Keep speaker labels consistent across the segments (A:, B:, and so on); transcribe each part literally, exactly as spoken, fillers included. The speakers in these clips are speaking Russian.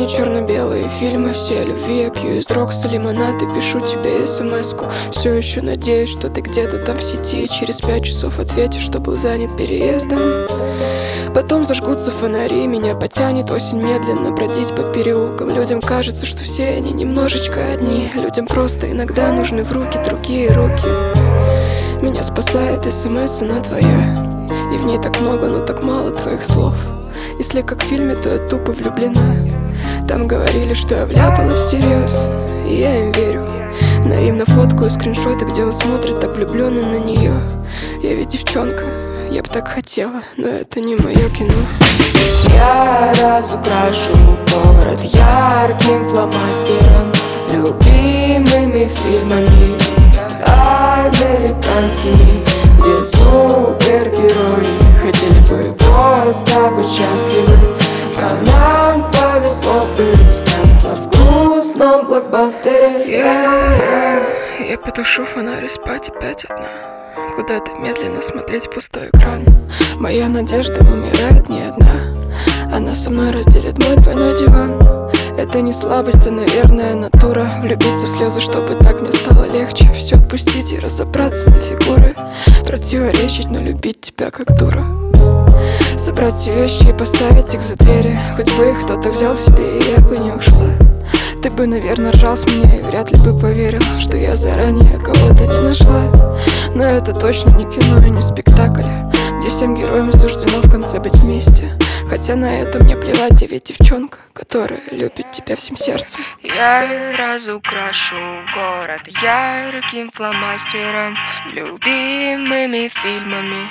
A: не черно-белые фильмы, все о любви. Я пью из Рокса лимонад и пишу тебе смс-ку. Все еще надеюсь, что ты где-то там в сети. Через пять часов ответишь, что был занят переездом. Потом зажгутся фонари, меня потянет осень медленно бродить по переулкам. Людям кажется, что все они немножечко одни. Людям просто иногда нужны в руки другие руки. Меня спасает смс, она твоя, и в ней так много, но так мало твоих слов. Если как в фильме, то я тупо влюблена. Там говорили, что я вляпалась всерьез, и я им верю. Наивно фоткаю скриншоты, где он смотрит так влюбленно на нее. Я ведь девчонка, я б так хотела, но это не мое кино.
B: Я разукрашу город ярким фломастером, любимыми фильмами американскими, где супергерои хотели бы просто быть счастливы. А нам повезло бы снятся в грустном блокбастере.
A: yeah, yeah. Я потушу фонарь и спать опять одна, куда-то медленно смотреть в пустой экран. Моя надежда умирает не одна, она со мной разделит мой двойной диван. Это не слабость, а, наверное, натура. Влюбиться в слезы, чтобы так мне стало легче. Все отпустить и разобраться на фигуры. Противоречить, но любить тебя как дура. Собрать все вещи и поставить их за двери. Хоть бы их кто-то взял себе, и я бы не ушла. Ты бы, наверное, ржал с меня и вряд ли бы поверил, что я заранее кого-то не нашла. Но это точно не кино и не спектакль, где всем героям суждено в конце быть вместе. Хотя на это мне плевать, я ведь девчонка, которая любит тебя всем сердцем.
B: Я разукрашу город ярким фломастером, любимыми фильмами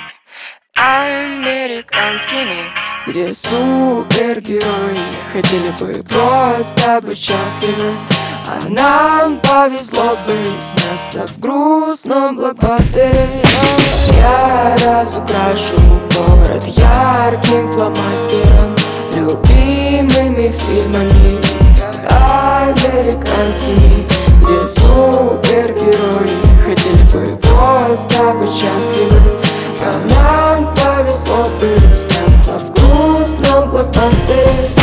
B: американскими, где супергерои хотели бы просто быть счастливы. А нам повезло бы сняться в грустном блокбастере. Я разукрашу город ярким фломастером, любимыми фильмами американскими, где супергерои хотели бы просто быть счастливы. А нам повезло бы сняться в грустном блокбастере.